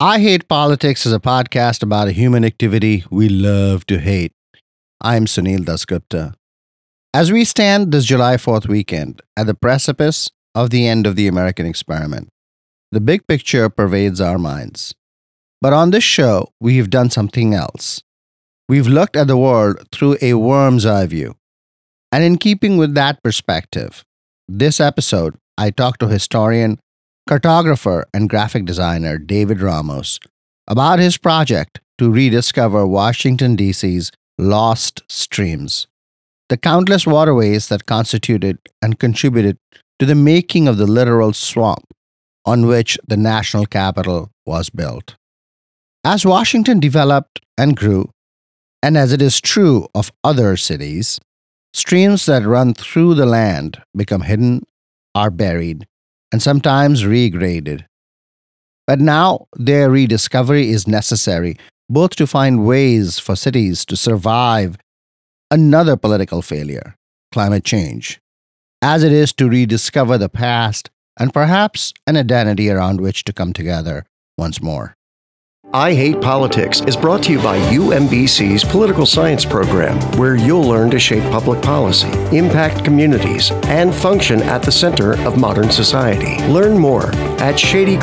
I Hate Politics is a podcast about a human activity we love to hate. I'm Sunil Dasgupta. As we stand this July 4th weekend at the precipice of the end of the American experiment, the big picture pervades our minds. But on this show, we've done something else. We've looked at the world through a worm's eye view. And in keeping with that perspective, this episode, I talked to historian, cartographer, and graphic designer David Ramos about his project to rediscover Washington, D.C.'s lost streams, the countless waterways that constituted and contributed to the making of the literal swamp on which the national capital was built. As Washington developed and grew, and as it is true of other cities, streams that run through the land become hidden, are buried, and sometimes regraded. But now their rediscovery is necessary both to find ways for cities to survive another political failure, climate change, as it is to rediscover the past and perhaps an identity around which to come together once more. I Hate Politics is brought to you by UMBC's Political Science Program, where you'll learn to shape public policy, impact communities, and function at the center of modern society. Learn more at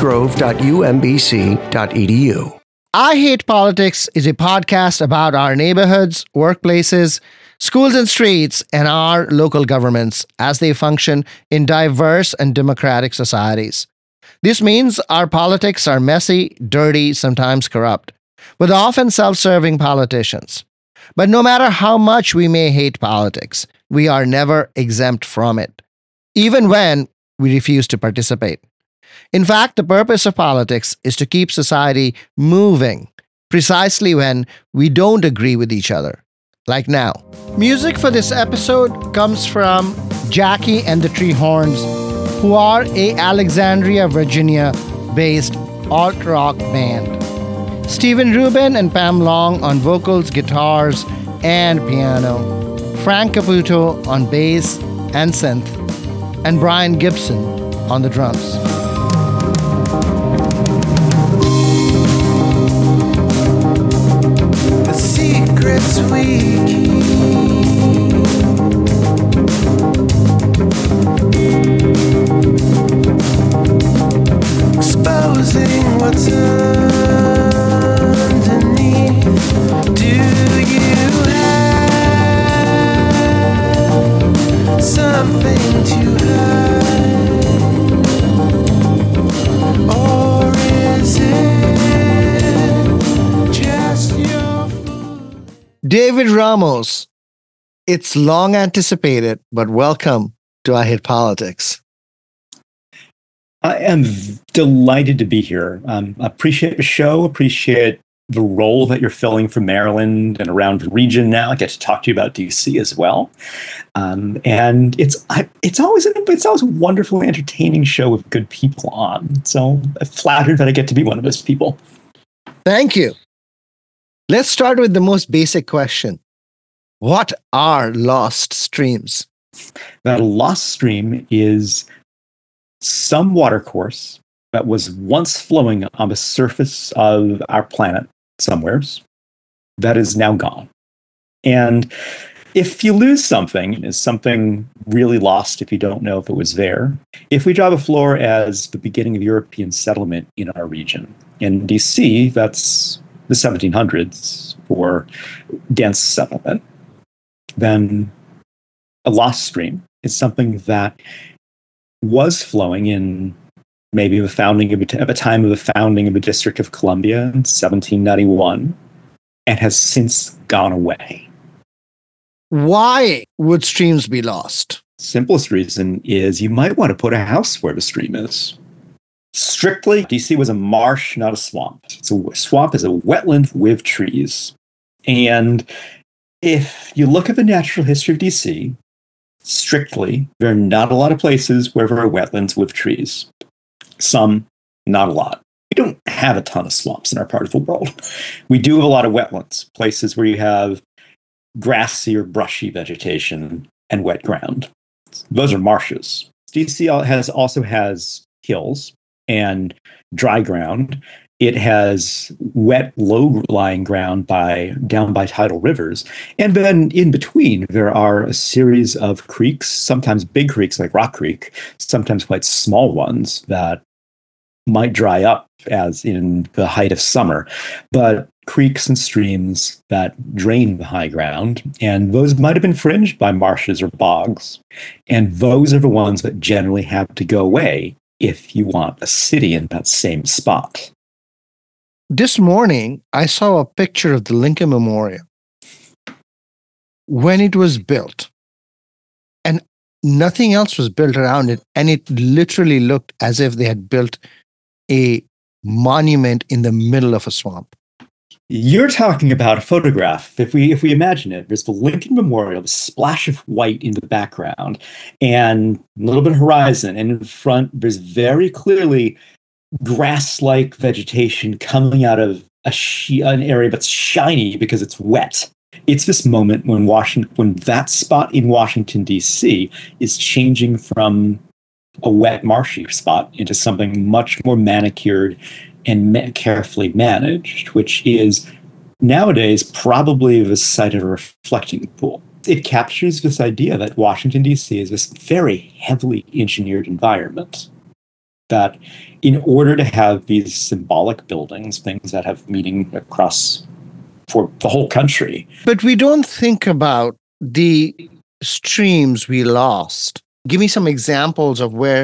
shadygrove.umbc.edu. I Hate Politics is a podcast about our neighborhoods, workplaces, schools and streets, and our local governments as they function in diverse and democratic societies. This means our politics are messy, dirty, sometimes corrupt, with often self-serving politicians. But no matter how much we may hate politics, we are never exempt from it, even when we refuse to participate. In fact, the purpose of politics is to keep society moving, precisely when we don't agree with each other, like now. Music for this episode comes from Jackie and the Treehorns, who are a Alexandria, Virginia-based alt-rock band. Stephen Rubin and Pam Long on vocals, guitars, and piano. Frank Caputo on bass and synth. And Brian Gibson on the drums. The secrets we keep, exposing what's underneath. Do you have something to hide, or is it just your food? David Ramos, it's long anticipated, but welcome to I Hate Politics. I am delighted to be here. Appreciate the show, appreciate the role that you're filling for Maryland and around the region now. I get to talk to you about DC as well. And it's always a wonderfully entertaining show with good people on. So I'm flattered that I get to be one of those people. Thank you. Let's start with the most basic question. What are lost streams? That a lost stream is some watercourse that was once flowing on the surface of our planet somewheres that is now gone. And if you lose something, is something really lost if you don't know if it was there? If we draw the floor as the beginning of European settlement in our region, in DC, that's the 1700s for dense settlement, then a lost stream is something that was flowing in maybe the founding of at the time of the founding of the District of Columbia in 1791, and has since gone away. Why would streams be lost? Simplest reason is you might want to put a house where the stream is. Strictly, DC was a marsh, not a swamp. So a swamp is a wetland with trees. And if you look at the natural history of DC, strictly, there are not a lot of places where there are wetlands with trees. Some, not a lot. We don't have a ton of swamps in our part of the world. We do have a lot of wetlands, places where you have grassy or brushy vegetation and wet ground. Those are marshes. DC also has hills and dry ground It has wet, low-lying ground down by tidal rivers. And then in between, there are a series of creeks, sometimes big creeks like Rock Creek, sometimes quite small ones that might dry up as in the height of summer. But creeks and streams that drain the high ground, and those might have been fringed by marshes or bogs. And those are the ones that generally have to go away if you want a city in that same spot. This morning, I saw a picture of the Lincoln Memorial when it was built, and nothing else was built around it. And it literally looked as if they had built a monument in the middle of a swamp. You're talking about a photograph. If we imagine it, there's the Lincoln Memorial, the splash of white in the background, and a little bit of horizon. And in front, there's very clearly grass-like vegetation coming out of an area that's shiny because it's wet. It's this moment when that spot in Washington, D.C. is changing from a wet, marshy spot into something much more manicured and carefully managed, which is nowadays probably the site of a reflecting pool. It captures this idea that Washington, D.C. is this very heavily engineered environment, that in order to have these symbolic buildings, things that have meaning across for the whole country. But we don't think about the streams we lost. Give me some examples of where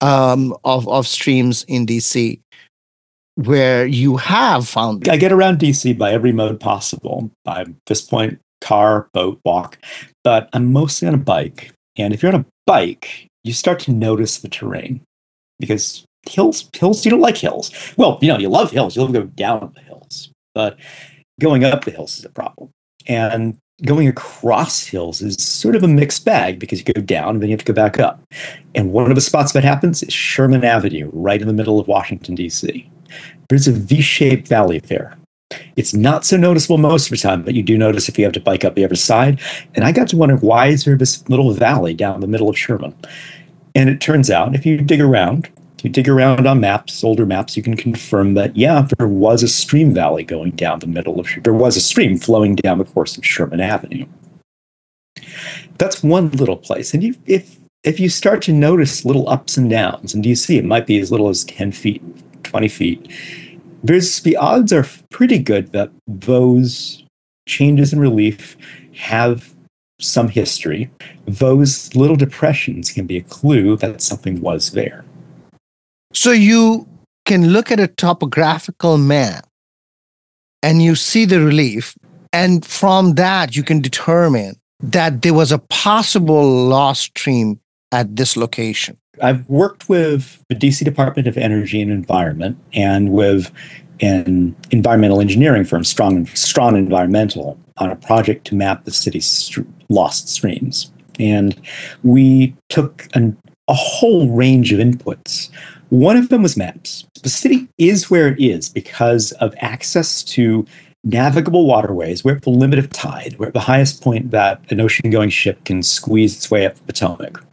of streams in DC where you have found. I get around DC by every mode possible. By this point, car, boat, walk, but I'm mostly on a bike. And if you're on a bike, you start to notice the terrain, because hills, you don't like hills. Well, you love hills. You'll go down the hills, but going up the hills is a problem. And going across hills is sort of a mixed bag, because you go down and then you have to go back up. And one of the spots that happens is Sherman Avenue, right in the middle of Washington, D.C. There's a V-shaped valley there. It's not so noticeable most of the time, but you do notice if you have to bike up the other side. And I got to wonder, why is there this little valley down the middle of Sherman? And it turns out, if you dig around on maps, older maps, you can confirm that, yeah, there was a stream valley going down the middle of, there was a stream flowing down the course of Sherman Avenue. That's one little place. And if you start to notice little ups and downs, and DC, it might be as little as 10 feet, 20 feet, the odds are pretty good that those changes in relief have some history. Those little depressions can be a clue that something was there. So you can look at a topographical map and you see the relief, and from that you can determine that there was a possible lost stream at this location. I've worked with the DC Department of Energy and Environment and with an environmental engineering firm, Strong Environmental, on a project to map the city's lost streams. And we took a whole range of inputs. One of them was maps. The city is where it is because of access to navigable waterways. We're at the limit of tide. We're at the highest point that an ocean-going ship can squeeze its way up the Potomac.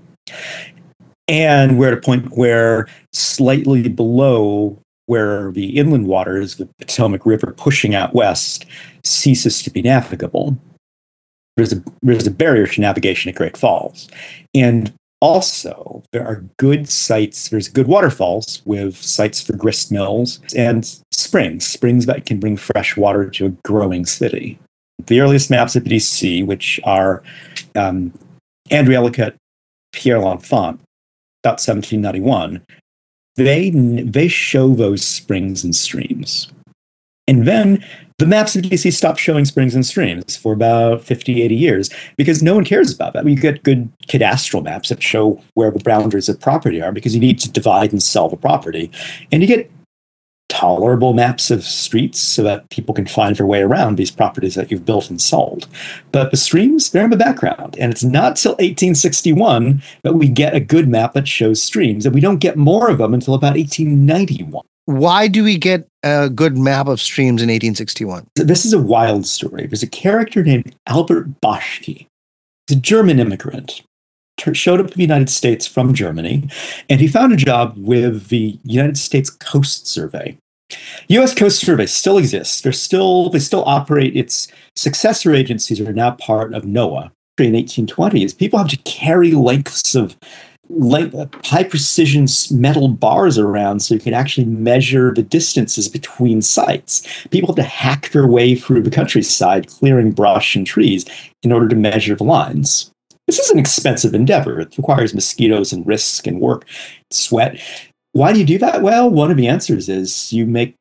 And we're at a point where slightly below where the inland waters, the Potomac River pushing out west, ceases to be navigable. There's a barrier to navigation at Great Falls. And also, there are good sites, there's good waterfalls with sites for grist mills and springs that can bring fresh water to a growing city. The earliest maps of DC, which are André Ellicott, Pierre L'Enfant, about 1791, they show those springs and streams. And then the maps of DC stopped showing springs and streams for about 50, 80 years because no one cares about that. You get good cadastral maps that show where the boundaries of property are because you need to divide and sell the property. And you get tolerable maps of streets so that people can find their way around these properties that you've built and sold. But the streams, they're in the background. And it's not till 1861 that we get a good map that shows streams. And we don't get more of them until about 1891. Why do we get a good map of streams in 1861? This is a wild story. There's a character named Albert Boschke. He's a German immigrant. Showed up in the United States from Germany, and he found a job with the United States Coast Survey. U.S. Coast Survey still exists. They still operate. Its successor agencies are now part of NOAA. In 1820s, people have to carry lengths of high precision metal bars around so you can actually measure the distances between sites. People have to hack their way through the countryside, clearing brush and trees in order to measure the lines. This is an expensive endeavor. It requires mosquitoes and risk and work, sweat. Why do you do that? Well, one of the answers is you make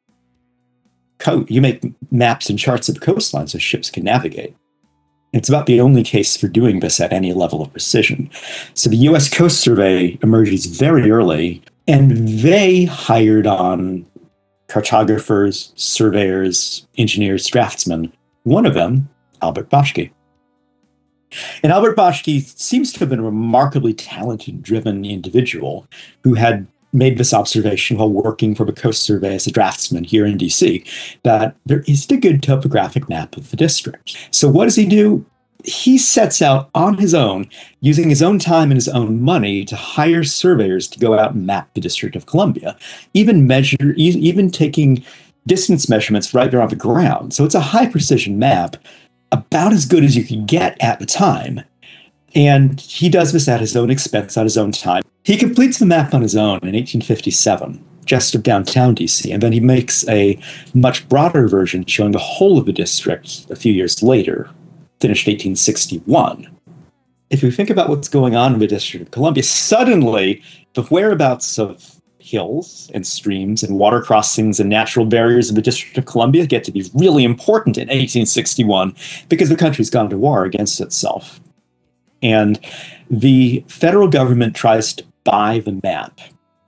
maps and charts of the coastline so ships can navigate. It's about the only case for doing this at any level of precision. So the U.S. Coast Survey emerges very early, and they hired on cartographers, surveyors, engineers, draftsmen. One of them, Albert Boschke. And Albert Boschke seems to have been a remarkably talented, driven individual who had made this observation while working for the Coast Survey as a draftsman here in DC, that there isn't a good topographic map of the district. So what does he do? He sets out on his own, using his own time and his own money, to hire surveyors to go out and map the District of Columbia, even taking distance measurements right there on the ground. So it's a high precision map, about as good as you could get at the time. And he does this at his own expense, at his own time. He completes the map on his own in 1857, just of downtown DC, and then he makes a much broader version showing the whole of the district a few years later, finished 1861. If you think about what's going on in the District of Columbia, suddenly the whereabouts of hills and streams and water crossings and natural barriers in the District of Columbia get to be really important in 1861 because the country's gone to war against itself. And the federal government tries to buy the map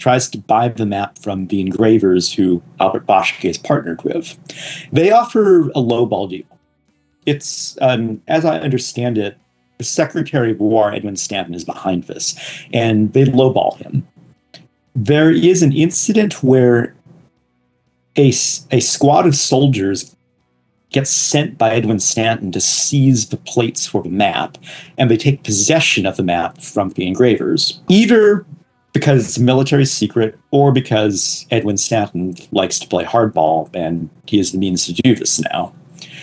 from the engravers who Albert Boschke is partnered with. They offer a lowball deal. It's, as I understand it, the Secretary of War, Edwin Stanton, is behind this, and they lowball him. There is an incident where a squad of soldiers gets sent by Edwin Stanton to seize the plates for the map, and they take possession of the map from the engravers, either because it's a military secret or because Edwin Stanton likes to play hardball and he has the means to do this now.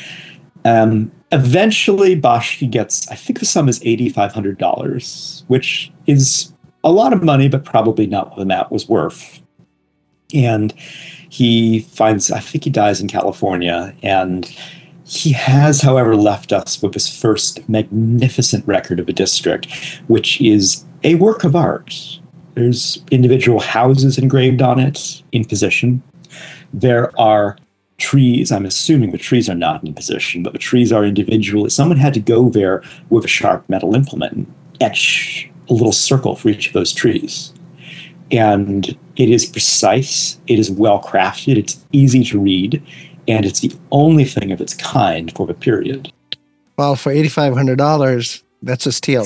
Eventually, Boschke gets, I think the sum is $8,500, which is a lot of money, but probably not what the map was worth. And he finds, I think he dies in California, and he has, however, left us with his first magnificent record of a district, which is a work of art. There's individual houses engraved on it in position. There are trees. I'm assuming the trees are not in position, but the trees are individual. Someone had to go there with a sharp metal implement and etch a little circle for each of those trees. And it is precise, it is well crafted, it's easy to read, and it's the only thing of its kind for the period. Well, for $8,500, that's a steal.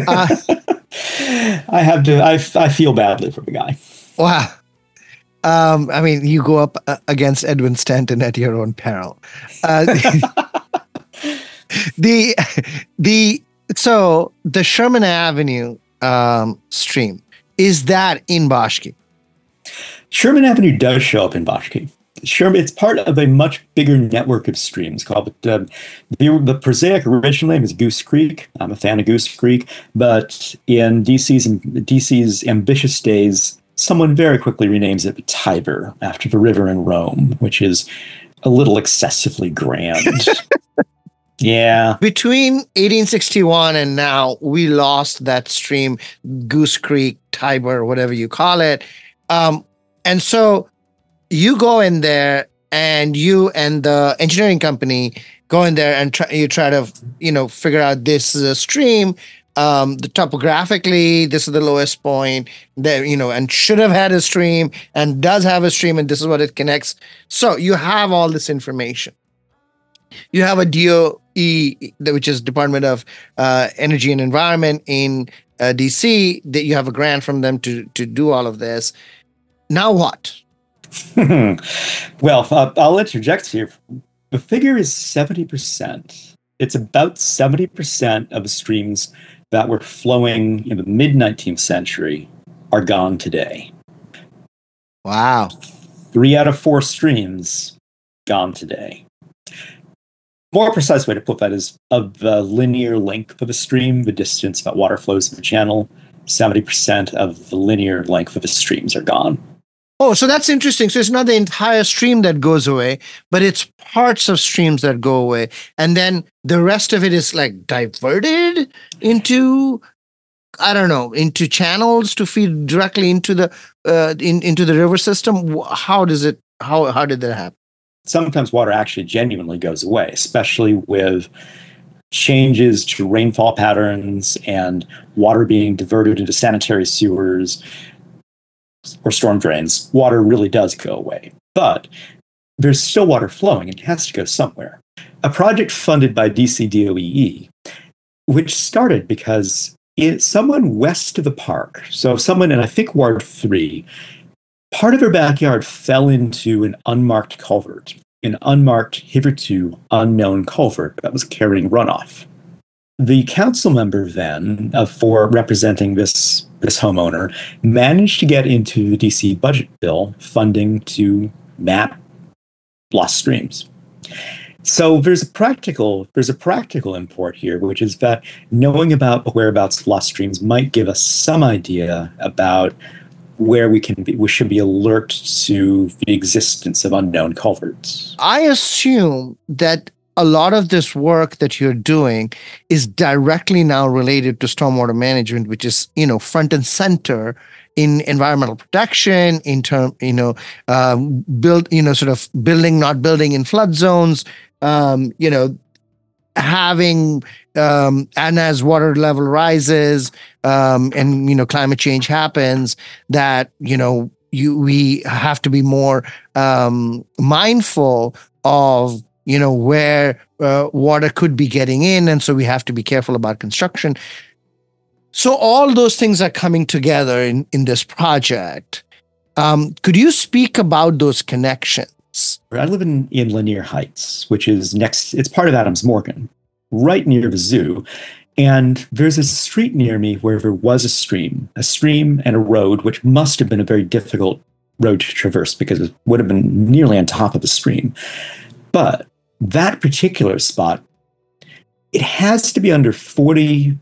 I feel badly for the guy. Wow. I mean, you go up against Edwin Stanton at your own peril. So the Sherman Avenue stream, is that in Boschke? Sherman Avenue does show up in Boschke. It's part of a much bigger network of streams called the prosaic original name is Goose Creek. I'm a fan of Goose Creek, but in DC's ambitious days, someone very quickly renames it Tiber after the river in Rome, which is a little excessively grand. Yeah. Between 1861 and now, we lost that stream, Goose Creek, Tiber, whatever you call it. And so you go in there, and you and the engineering company go in there and try to figure out this is a stream. The topographically, this is the lowest point that, and should have had a stream and does have a stream, and this is what it connects. So you have all this information. You have a DOE, which is Department of Energy and Environment in DC, that you have a grant from them to do all of this. Now what? Well, I'll interject here. The figure is 70%. It's about 70% of the streams that were flowing in the mid-19th century are gone today. Wow. 3 out of 4 streams gone today. More precise way to put that is of the linear length of a stream, the distance that water flows in the channel, 70% of the linear length of the streams are gone. Oh, so that's interesting. So it's not the entire stream that goes away, but it's parts of streams that go away. And then the rest of it is like diverted into, I don't know, into channels to feed directly into the into the river system. How does it? How did that happen? Sometimes water actually genuinely goes away, especially with changes to rainfall patterns and water being diverted into sanitary sewers or storm drains. Water really does go away. But there's still water flowing. It has to go somewhere. A project funded by DC DOEE, which started because someone west of the park, so someone in, I think, Ward 3, part of their backyard fell into an unmarked culvert, an unmarked, hitherto unknown culvert that was carrying runoff. The council member then, for representing this homeowner, managed to get into the DC budget bill funding to map lost streams. So there's a practical import here, which is that knowing about the whereabouts of lost streams might give us some idea about where we should be alert to the existence of unknown culverts. I assume that a lot of this work that you're doing is directly now related to stormwater management, which is, front and center in environmental protection, in term, sort of building, not building in flood zones, having, and as water level rises, and, climate change happens, that, we have to be more mindful of, where water could be getting in. And so we have to be careful about construction. So all those things are coming together in this project. Could you speak about those connections? I live in Lanier Heights, which is it's part of Adams Morgan, right near the zoo. And there's a street near me where there was a stream and a road, which must have been a very difficult road to traverse because it would have been nearly on top of the stream. But that particular spot, it has to be under 45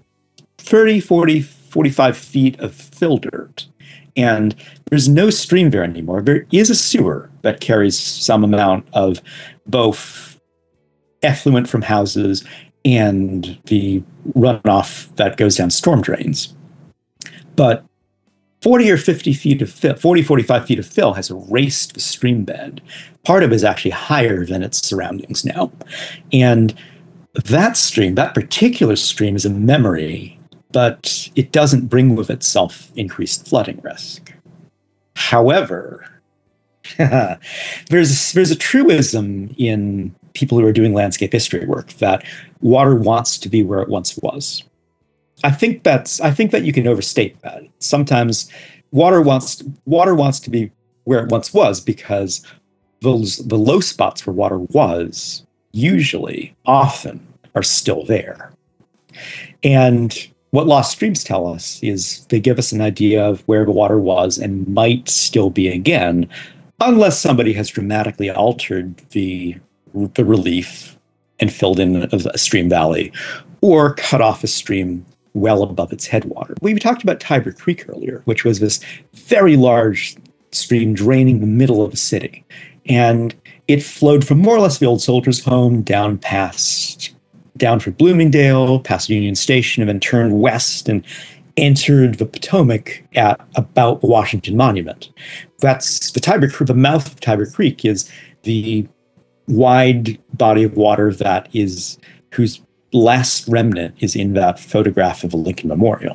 feet of fill dirt. And there's no stream there anymore. There is a sewer that carries some amount of both effluent from houses and the runoff that goes down storm drains. But 45 feet of fill has erased the stream bed. Part of it is actually higher than its surroundings now. And that particular stream is a memory, but it doesn't bring with itself increased flooding risk. However, there's a truism in people who are doing landscape history work that water wants to be where it once was. I think that you can overstate that. Sometimes water wants to be where it once was because the low spots where water was often are still there. And what lost streams tell us is they give us an idea of where the water was and might still be again, unless somebody has dramatically altered the relief and filled in a stream valley or cut off a stream well above its headwater. We talked about Tiber Creek earlier, which was this very large stream draining the middle of the city. And it flowed from more or less the old soldiers' home down through Bloomingdale, past Union Station, and then turned west and entered the Potomac at about the Washington Monument. That's the mouth of Tiber Creek is the wide body of water whose last remnant is in that photograph of the Lincoln Memorial.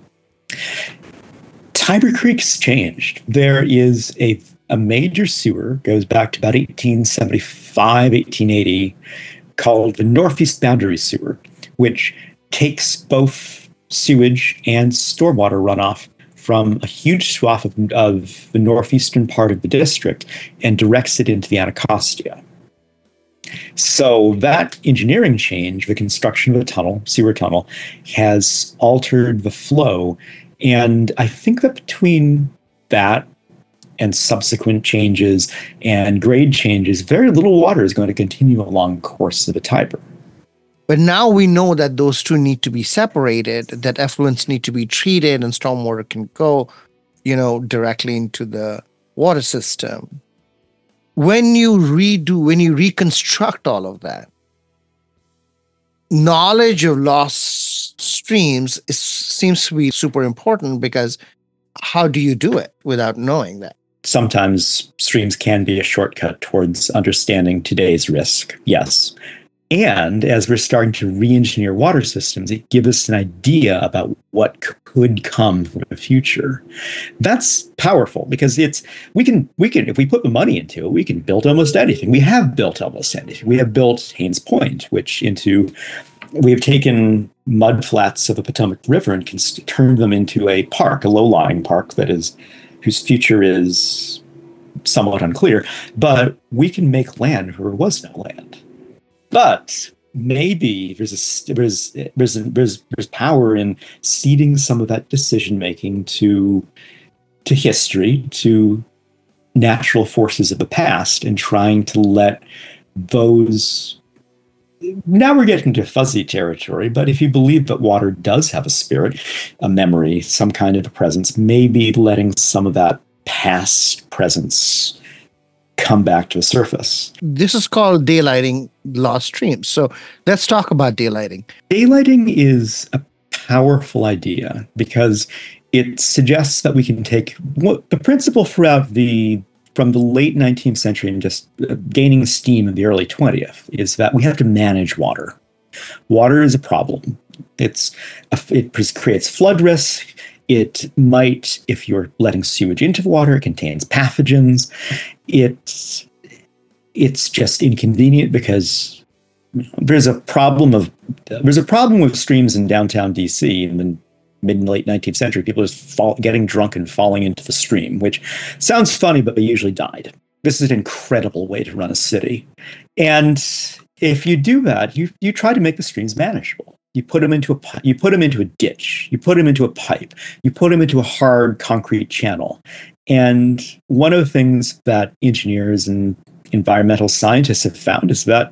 Tiber Creek's changed. There is a major sewer, goes back to about 1875, 1880, called the Northeast Boundary Sewer, which takes both sewage and stormwater runoff from a huge swath of the northeastern part of the district and directs it into the Anacostia. So that engineering change, the construction of a sewer tunnel, has altered the flow. And I think that between that and subsequent changes and grade changes, very little water is going to continue along the course of the Tiber. But now we know that those two need to be separated, that effluents need to be treated and stormwater can go, directly into the water system. When you reconstruct all of that, knowledge of lost streams seems to be super important, because how do you do it without knowing that? Sometimes streams can be a shortcut towards understanding today's risk, yes. And as we're starting to re-engineer water systems, it gives us an idea about what could come for the future. That's powerful, because we can if we put the money into it, we can build almost anything. We have built almost anything. We have built Haynes Point, we have taken mud flats of the Potomac River and turned them into a park, a low-lying park whose future is somewhat unclear. But we can make land where there was no land. But maybe there's power in ceding some of that decision making to history, to natural forces of the past, and trying to let those. Now we're getting to fuzzy territory, but if you believe that water does have a spirit, a memory, some kind of a presence, maybe letting some of that past presence come back to the surface. This is called daylighting lost streams. So let's talk about daylighting. Daylighting is a powerful idea because it suggests that we can take the principle from the late 19th century and just gaining steam in the early 20th is that we have to manage water. Water is a problem. It creates flood risk. It might, if you're letting sewage into the water, it contains pathogens. It's just inconvenient because there's a problem with streams in downtown DC in the mid and late 19th century. People just getting drunk and falling into the stream, which sounds funny, but they usually died. This is an incredible way to run a city. And if you do that, you try to make the streams manageable. You put them into a ditch. You put them into a pipe. You put them into a hard concrete channel. And one of the things that engineers and environmental scientists have found is that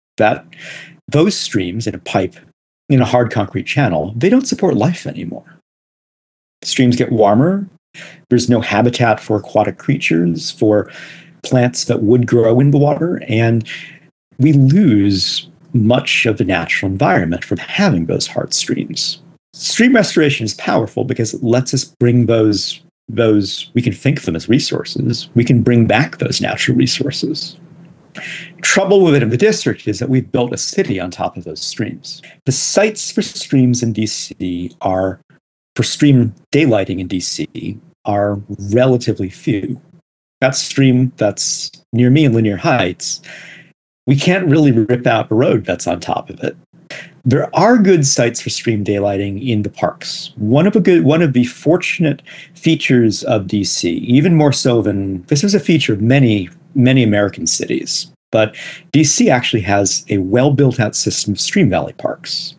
those streams in a pipe, in a hard concrete channel, they don't support life anymore. Streams get warmer. There's no habitat for aquatic creatures, for plants that would grow in the water, and we lose much of the natural environment from having those hard streams. Stream restoration is powerful because it lets us bring those, we can think of them as resources. We can bring back those natural resources. Trouble with it in the district is that we've built a city on top of those streams. The sites for streams in DC for stream daylighting in DC are relatively few. That stream that's near me in Linear Heights, we can't really rip out a road that's on top of it. There are good sites for stream daylighting in the parks. One of the fortunate features of DC, even more so than this is a feature of many American cities, but DC actually has a well-built-out system of stream valley parks.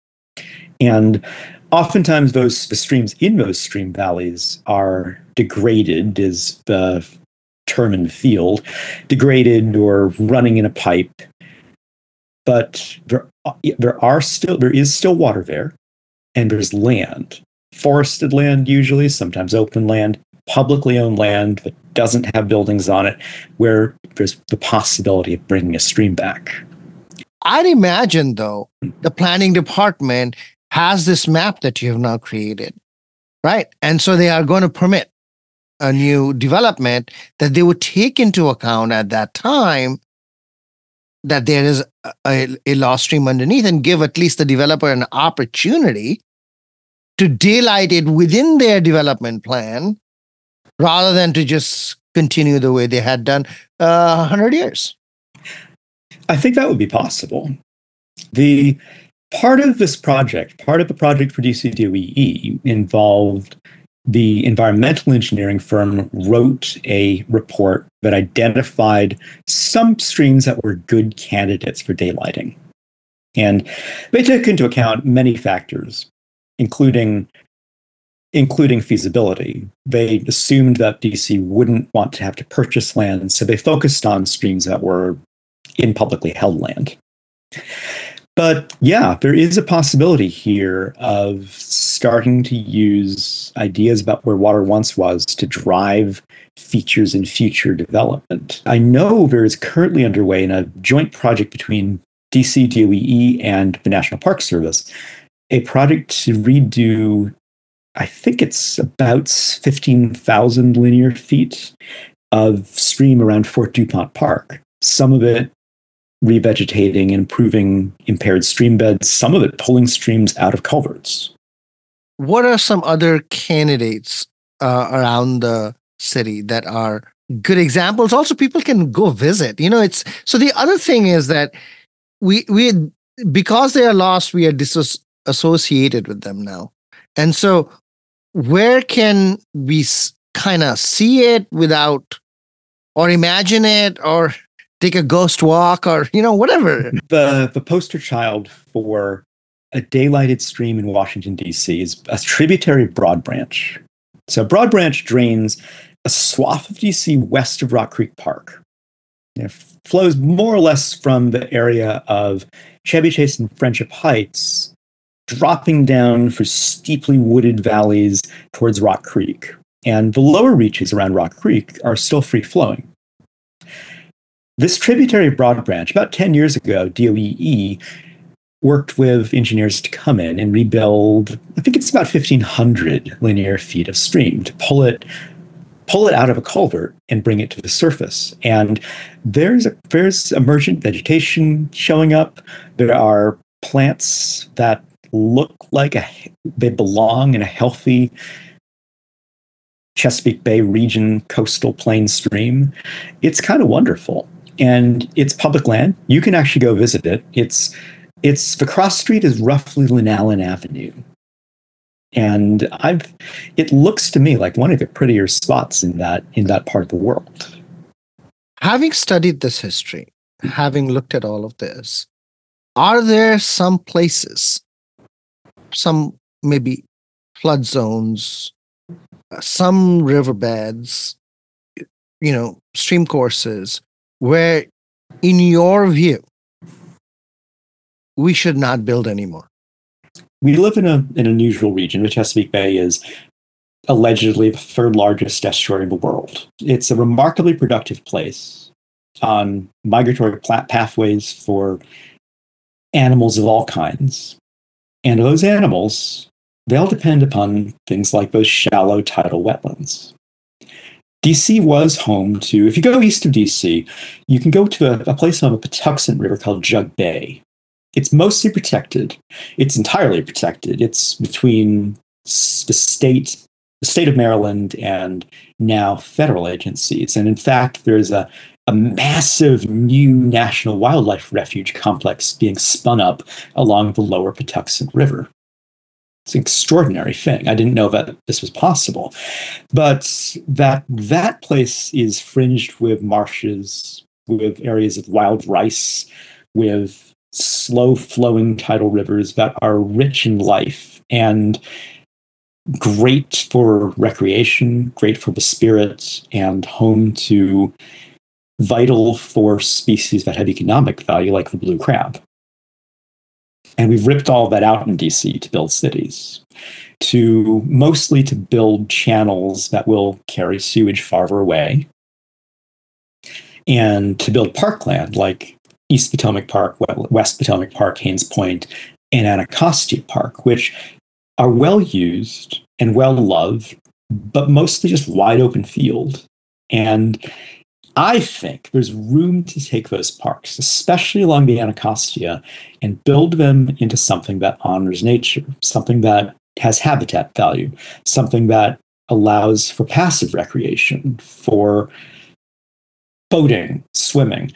And oftentimes the streams in those stream valleys are degraded, is the term in the field, degraded or running in a pipe. But there is still water there, and there's land, forested land usually, sometimes open land, publicly owned land that doesn't have buildings on it, where there's the possibility of bringing a stream back. I'd imagine, though, the planning department has this map that you have now created, right? And so they are going to permit a new development that they would take into account at that time that there is a lost stream underneath, and give at least the developer an opportunity to daylight it within their development plan rather than to just continue the way they had done 100 years. I think that would be possible. The part of the project for DCDOE involved the environmental engineering firm wrote a report that identified some streams that were good candidates for daylighting. And they took into account many factors, including including feasibility. They assumed that DC wouldn't want to have to purchase land, so they focused on streams that were in publicly held land. But yeah, there is a possibility here of starting to use ideas about where water once was to drive features in future development. I know there is currently underway in a joint project between DC DOE and the National Park Service, a project to redo, I think it's about 15,000 linear feet of stream around Fort DuPont Park. Some of it revegetating and improving impaired stream beds, some of it pulling streams out of culverts. What are some other candidates around the city that are good examples? Also, people can go visit. It's so the other thing is that we because they are lost, we are disassociated with them now, and so where can we kind of see it without, or imagine it, or take a ghost walk, or whatever? The poster child for a daylighted stream in Washington, D.C. is a tributary of Broad Branch. So Broad Branch drains a swath of D.C. west of Rock Creek Park. It flows more or less from the area of Chevy Chase and Friendship Heights, dropping down through steeply wooded valleys towards Rock Creek. And the lower reaches around Rock Creek are still free-flowing. This tributary of Broad Branch, about 10 years ago, DOE worked with engineers to come in and rebuild, I think it's about 1,500 linear feet of stream to pull it out of a culvert and bring it to the surface. And there's emergent vegetation showing up. There are plants that look like they belong in a healthy Chesapeake Bay region coastal plain stream. It's kind of wonderful. And it's public land. You can actually go visit it. It's the cross street is roughly Linallen Avenue. And it looks to me like one of the prettier spots in that part of the world. Having studied this history, having looked at all of this, are there some places, some maybe flood zones, some riverbeds, stream courses, where, in your view, we should not build anymore? We live in an unusual region. The Chesapeake Bay is allegedly the third largest estuary in the world. It's a remarkably productive place on migratory pathways for animals of all kinds. And those animals, they all depend upon things like those shallow tidal wetlands. DC was home to, if you go east of DC, you can go to a place on the Patuxent River called Jug Bay. It's mostly protected. It's entirely protected. It's between the state of Maryland and now federal agencies. And in fact, there's a massive new national wildlife refuge complex being spun up along the lower Patuxent River. It's an extraordinary thing. I didn't know that this was possible. But that place is fringed with marshes, with areas of wild rice, with slow-flowing tidal rivers that are rich in life and great for recreation, great for the spirit, and home to vital for species that have economic value, like the blue crab. And we've ripped all that out in DC to build cities, mostly to build channels that will carry sewage farther away, and to build parkland like East Potomac Park, West Potomac Park, Haynes Point, and Anacostia Park, which are well used and well loved, but mostly just wide open field. And I think there's room to take those parks, especially along the Anacostia, and build them into something that honors nature, something that has habitat value, something that allows for passive recreation, for boating, swimming,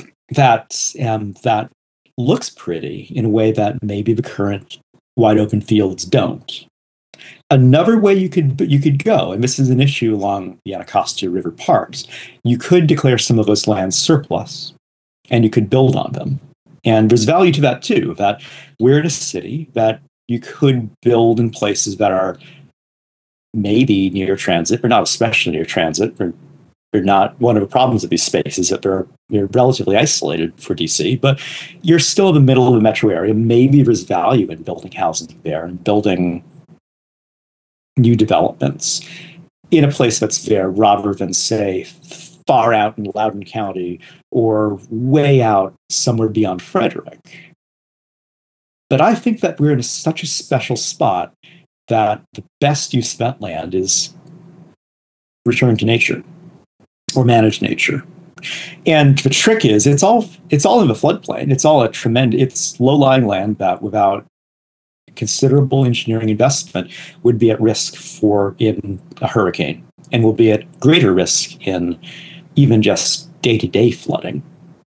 that looks pretty in a way that maybe the current wide open fields don't. Another way you could go, and this is an issue along the Anacostia River parks, you could declare some of those lands surplus, and you could build on them. And there's value to that too, that we're in a city that you could build in places that are maybe near transit, or not especially near transit, or not. One of the problems of these spaces is that they're relatively isolated for DC, but you're still in the middle of the metro area. Maybe there's value in building housing there and building new developments in a place that's there rather than, say, far out in Loudoun County or way out somewhere beyond Frederick. But I think that we're in such a special spot that the best use of that land is return to nature or manage nature. And the trick is, it's all in the floodplain. It's low-lying land that without considerable engineering investment would be at risk in a hurricane, and will be at greater risk in even just day-to-day flooding.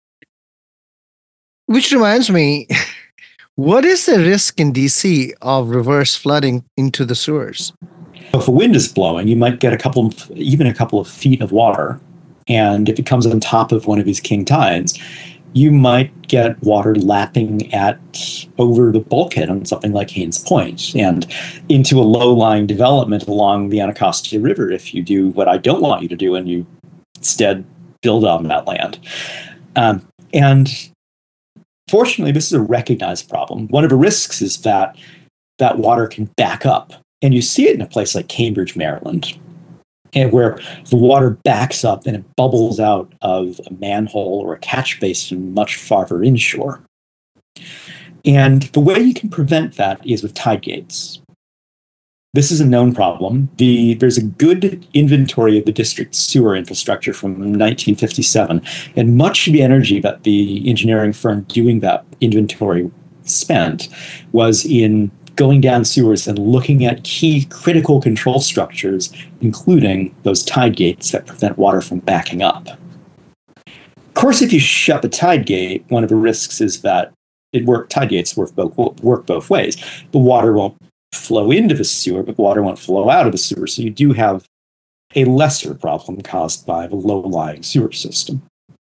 Which reminds me, what is the risk in DC of reverse flooding into the sewers? If a wind is blowing, you might get a couple of feet of water. And if it comes on top of one of these king tides, you might get water lapping over the bulkhead on something like Haynes Point and into a low-lying development along the Anacostia River if you do what I don't want you to do and you instead build on that land. And fortunately, this is a recognized problem. One of the risks is that water can back up. And you see it in a place like Cambridge, Maryland, and where the water backs up and it bubbles out of a manhole or a catch basin much farther inshore. And the way you can prevent that is with tide gates. This is a known problem. There's a good inventory of the district sewer infrastructure from 1957, and much of the energy that the engineering firm doing that inventory spent was in going down sewers and looking at key critical control structures, including those tide gates that prevent water from backing up. Of course, if you shut the tide gate, one of the risks is that tide gates work both ways. The water won't flow into the sewer, but water won't flow out of the sewer. So you do have a lesser problem caused by the low-lying sewer system.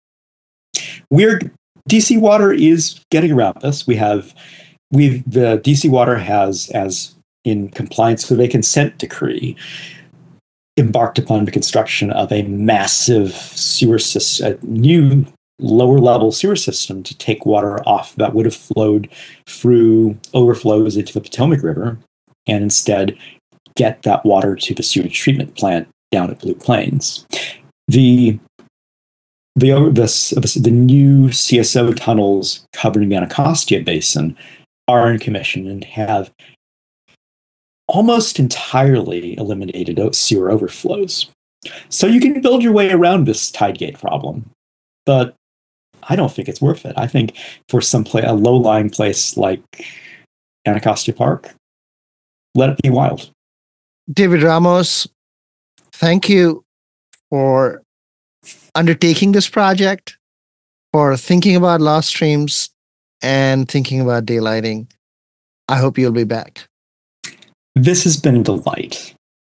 DC Water is getting around this. The DC Water has, as in compliance with a consent decree, embarked upon the construction of a massive sewer system, a new lower-level sewer system to take water off that would have flowed through overflows into the Potomac River, and instead get that water to the sewage treatment plant down at Blue Plains. The new CSO tunnels covering the Anacostia Basin are in commission and have almost entirely eliminated sewer overflows. So you can build your way around this tide gate problem, but I don't think it's worth it. I think for a low-lying place like Anacostia Park, let it be wild. David Ramos, thank you for undertaking this project, for thinking about lost streams, and thinking about daylighting. I hope you'll be back. This has been a delight.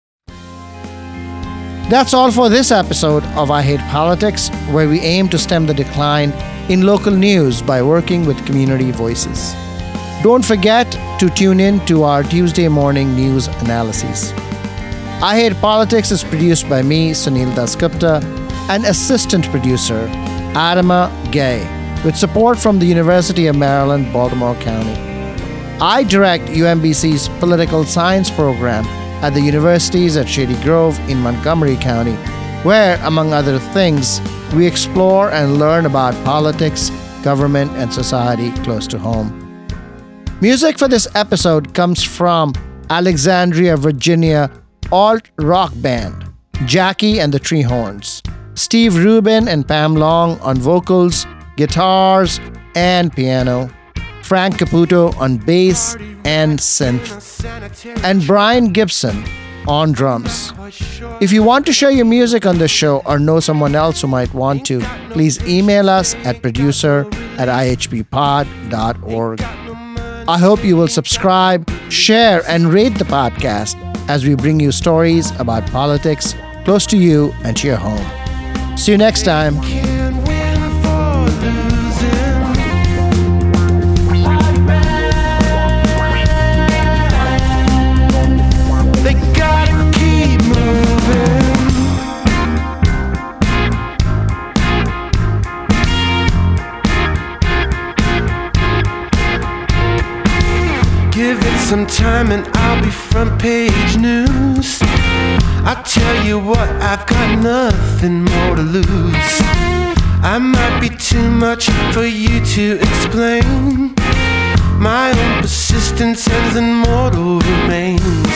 That's all for this episode of I Hate Politics, where we aim to stem the decline in local news by working with community voices. Don't forget to tune in to our Tuesday morning news analyses. I Hate Politics is produced by me, Sunil Dasgupta, and assistant producer, Adama Gay, with support from the University of Maryland, Baltimore County. I direct UMBC's political science program at the universities at Shady Grove in Montgomery County, where, among other things, we explore and learn about politics, government, and society close to home. Music for this episode comes from Alexandria, Virginia alt rock band, Jackie and the Treehorns. Steve Rubin and Pam Long on vocals, guitars, and piano. Frank Caputo on bass and synth. And Brian Gibson on drums. If you want to share your music on the show or know someone else who might want to, please email us at producer@ihbpod.org. I hope you will subscribe, share, and rate the podcast as we bring you stories about politics close to you and to your home. See you next time. Can't win for losing. They gotta keep Give it some time and I'll be front page news. I tell you what, I've got nothing more to lose. I might be too much for you to explain. My own persistence ends and mortal remains.